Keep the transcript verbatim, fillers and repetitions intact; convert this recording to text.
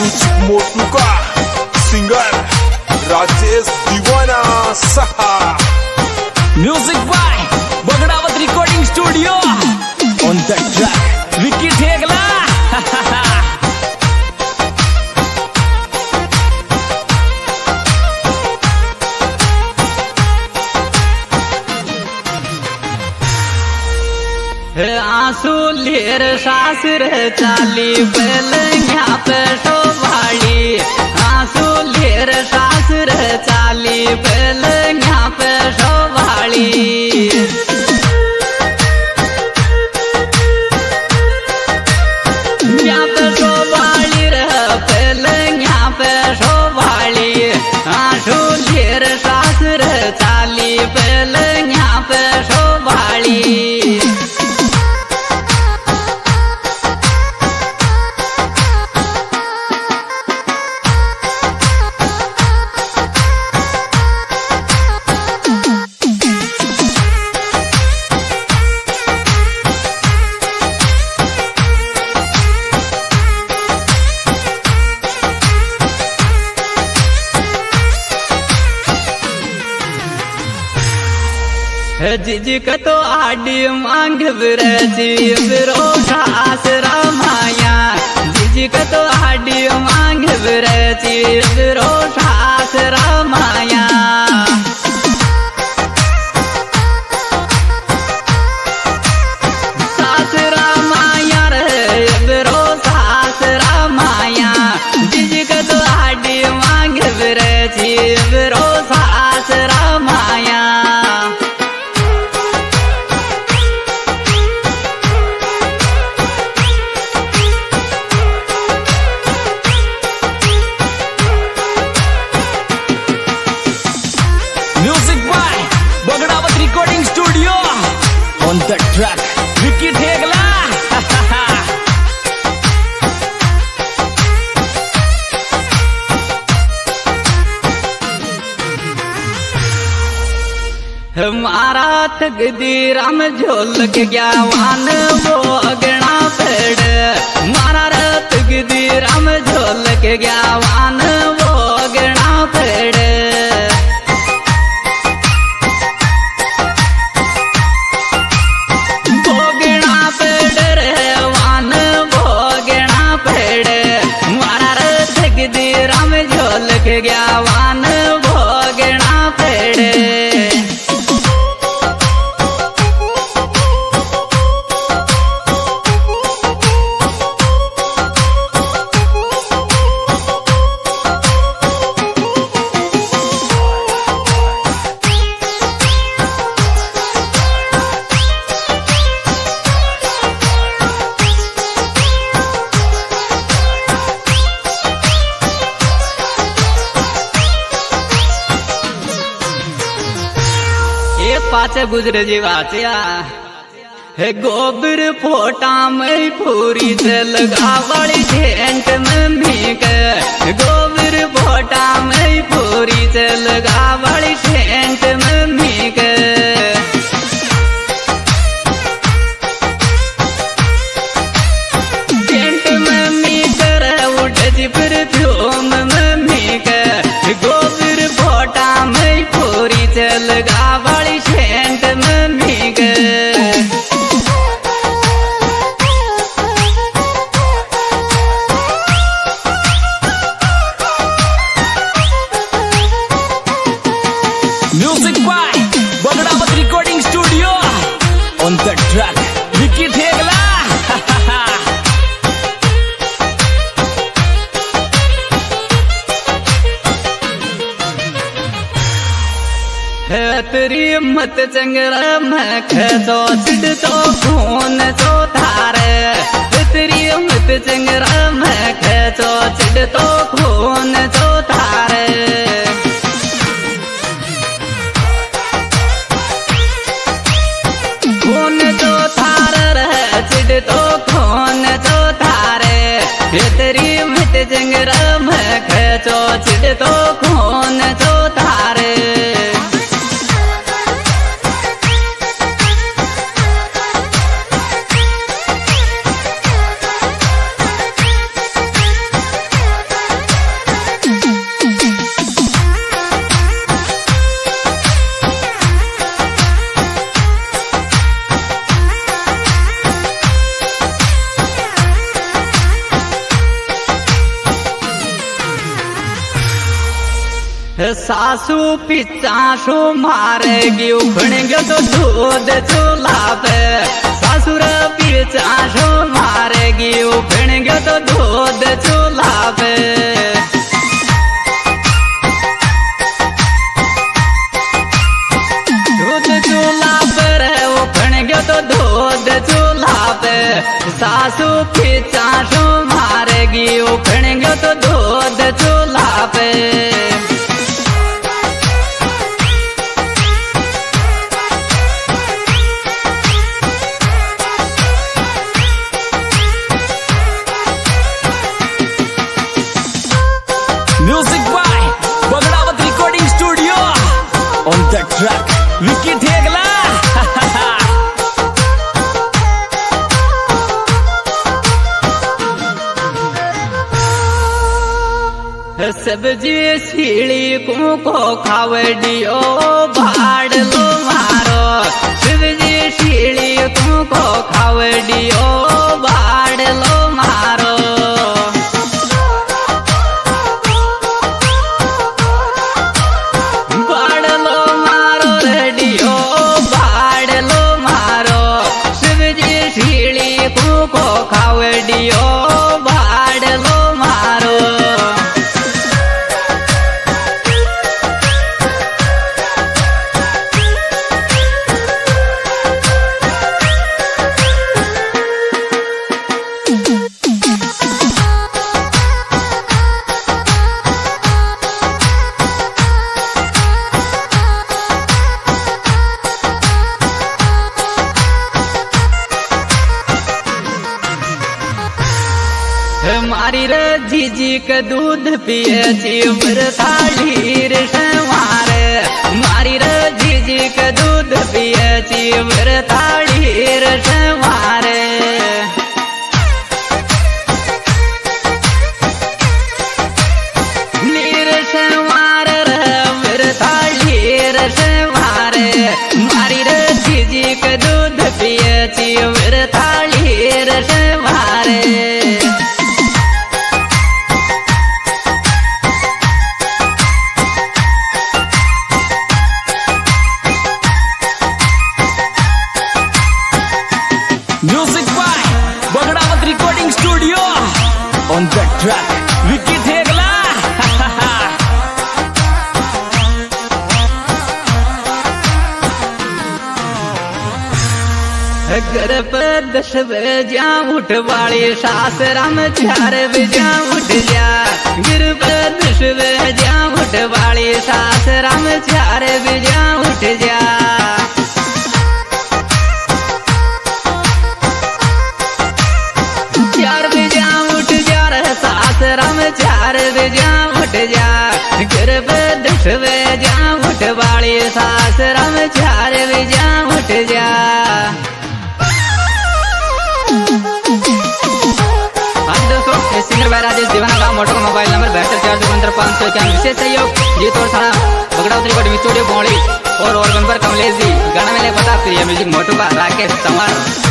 Music मोटू का singer Rajesh Diwana सहा music by Bagdawat recording studio on the track Vicky Thegla. आंसू लेर सासुर चाली पलंगिया पे शोभाड़ी, आंसू लेर सासुर चाली पलंगिया पे शोभाड़ी। यहाँ पे शोभाड़ी रह पलंगिया पे शोभाड़ी, आंसू लेर सासुर चाली पलंगिया पे शोभाड़ी। जिजिक तो आडी मांग ब्रजी बिरोषा आसरा माया, जिजिक तो आडी मांग ब्रजी बिरोषा आसरा माया। सासरा माया रे बिरोषा आसरा माया, जिजिक तो आडी मांग ब्रजी बिरोषा आसरा माया। Recording studio on the track Vicky Thegla. हमारा तकदीरम झोलक गया वान वो अगना पेड़, हमारा तकदीरम झोलक गया वान वो अगना पेड़। झोलक गया वान भोगना पेड़े। पाचे गुजर जीवाचिया है गोबर फोटा में पूरी से लगा बड़ी टेंट में भीग, गोबर फोटा में पूरी से लगा बड़ी टेंट में भीग। टेंट में भीग उठ जी परफ्यूम में भीग, गोबर फोटा में पूरी से लगा बड़ी टेंट में भीग। Music by Bagdawat recording studio on the track Vicky Thegla. तेरी मत चंगरा मैं खेतो चिड़ तो खून तो थारे, तेरी मत चंगरा मैं खेतो चिड़ तो खून तो थारे। खून तो थारे रहे चिड़ तो खून तो थारे, तेरी मत चंगरा मैं खेतो चिड़ तो खून तो थारे। सासू पिचासू मारेगी उखड़ेंगे तो दूध चूल्हा पे। सासुर पिचासू मारेगी उखड़ेंगे तो दूध चूल्हा पे। दूध चूल्हा पर उखड़ेंगे तो दूध चूल्हा पे। सासू पिचासू मारेगी उखड़ेंगे तो दूध चूल्हा पे। Music by Bagdawat Recording Studio. On the track, Vicky Thegla. सब्जी सीढ़ी को खावडियो भाड़ लो मारो। सब्जी सीढ़ी को खावडियो भाड़ लो मारो। को खावडियो भाड़ लो मारो। मारी रे जीजी के दूध पिए चिवर थाली रे संवारे। मारी रे जीजी के दूध पिए चिवर थाली रे संवारे। नीर संवार रे मेरे थाली रे संवारे। मारी रे जीजी के दूध पिए चिवर थाली रे संवारे। Music by Bagdawat Recording Studio. On the track, Vicky Thegla. घर पर दस बजा उठ वाली सासरा में चार बजा उठ जा। घर पर दस बजा उठ वाली सासरा में चार बजा उठ जा। चार बजा उठ जा रे सासरा में चार बजा उठ जा। घर पर दस बजा उठ वाली सासरा में चार बजा उठ जा। सिंगर भाई राजेश दीवाना का मोटर मोबाइल नंबर बहत्तर चार सौ पंद्रह पाँच सौ इक्यावन। विशेष सहयोग जीत और सारा बगड़ावत रिकॉर्डिंग स्टूडियो बोली और ऑर्गन पर कमलेश जी। गाना में ले बता प्रिय म्यूजिक मोटू का राकेश तंवर।